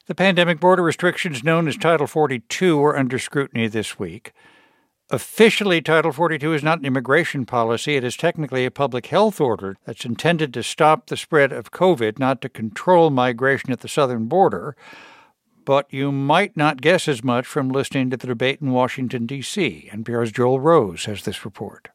The pandemic border restrictions known as Title 42 are under scrutiny this week. Officially, Title 42 is not an immigration policy. It is technically a public health order that's intended to stop the spread of COVID, not to control migration at the southern border. But you might not guess as much from listening to the debate in Washington, D.C. NPR's Joel Rose has this report.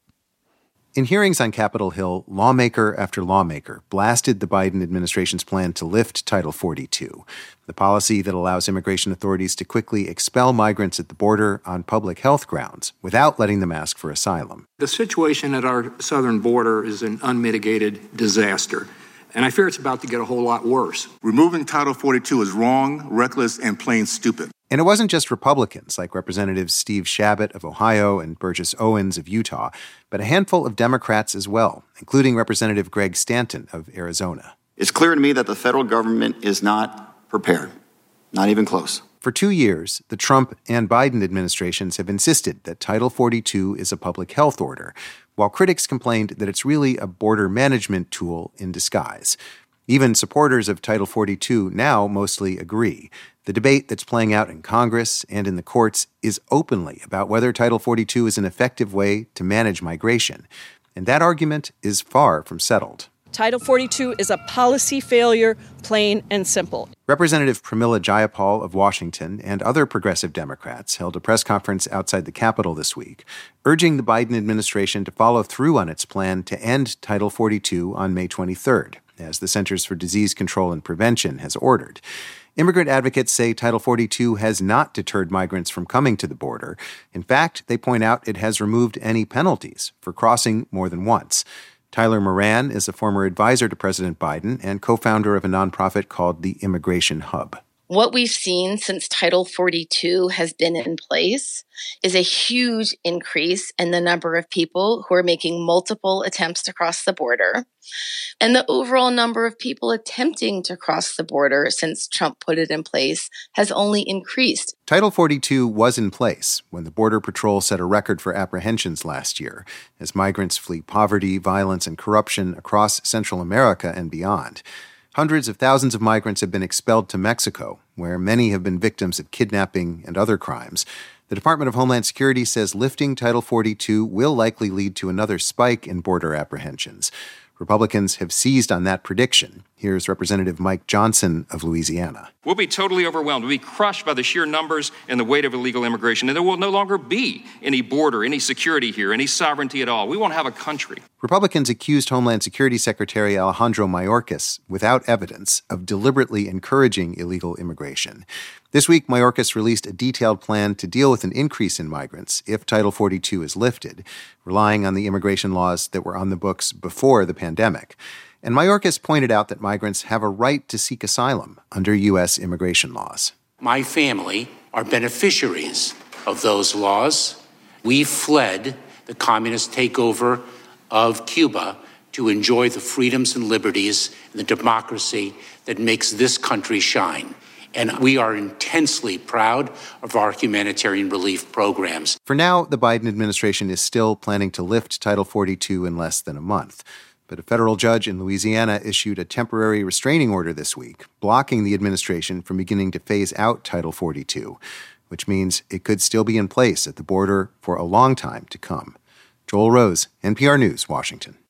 In hearings on Capitol Hill, lawmaker after lawmaker blasted the Biden administration's plan to lift Title 42, the policy that allows immigration authorities to quickly expel migrants at the border on public health grounds without letting them ask for asylum. The situation at our southern border is an unmitigated disaster, and I fear it's about to get a whole lot worse. Removing Title 42 is wrong, reckless, and plain stupid. And it wasn't just Republicans like Representatives Steve Chabot of Ohio and Burgess Owens of Utah, but a handful of Democrats as well, including Representative Greg Stanton of Arizona. It's clear to me that the federal government is not prepared, not even close. For 2 years, the Trump and Biden administrations have insisted that Title 42 is a public health order, while critics complained that it's really a border management tool in disguise. Even supporters of Title 42 now mostly agree. The debate that's playing out in Congress and in the courts is openly about whether Title 42 is an effective way to manage migration. And that argument is far from settled. Title 42 is a policy failure, plain and simple. Representative Pramila Jayapal of Washington and other progressive Democrats held a press conference outside the Capitol this week, urging the Biden administration to follow through on its plan to end Title 42 on May 23rd, as the Centers for Disease Control and Prevention has ordered. Immigrant advocates say Title 42 has not deterred migrants from coming to the border. In fact, they point out it has removed any penalties for crossing more than once. Tyler Moran is a former advisor to President Biden and co-founder of a nonprofit called the Immigration Hub. What we've seen since Title 42 has been in place is a huge increase in the number of people who are making multiple attempts to cross the border. And the overall number of people attempting to cross the border since Trump put it in place has only increased. Title 42 was in place when the Border Patrol set a record for apprehensions last year, as migrants flee poverty, violence, and corruption across Central America and beyond. Hundreds of thousands of migrants have been expelled to Mexico, where many have been victims of kidnapping and other crimes. The Department of Homeland Security says lifting Title 42 will likely lead to another spike in border apprehensions. Republicans have seized on that prediction. Here's Representative Mike Johnson of Louisiana. We'll be totally overwhelmed. We'll be crushed by the sheer numbers and the weight of illegal immigration, and there will no longer be any border, any security here, any sovereignty at all. We won't have a country. Republicans accused Homeland Security Secretary Alejandro Mayorkas, without evidence, of deliberately encouraging illegal immigration. This week, Mayorkas released a detailed plan to deal with an increase in migrants if Title 42 is lifted, relying on the immigration laws that were on the books before the pandemic. And Mayorkas pointed out that migrants have a right to seek asylum under U.S. immigration laws. My family are beneficiaries of those laws. We fled the communist takeover of Cuba to enjoy the freedoms and liberties and the democracy that makes this country shine. And we are intensely proud of our humanitarian relief programs. For now, the Biden administration is still planning to lift Title 42 in less than a month. But a federal judge in Louisiana issued a temporary restraining order this week, blocking the administration from beginning to phase out Title 42, which means it could still be in place at the border for a long time to come. Joel Rose, NPR News, Washington.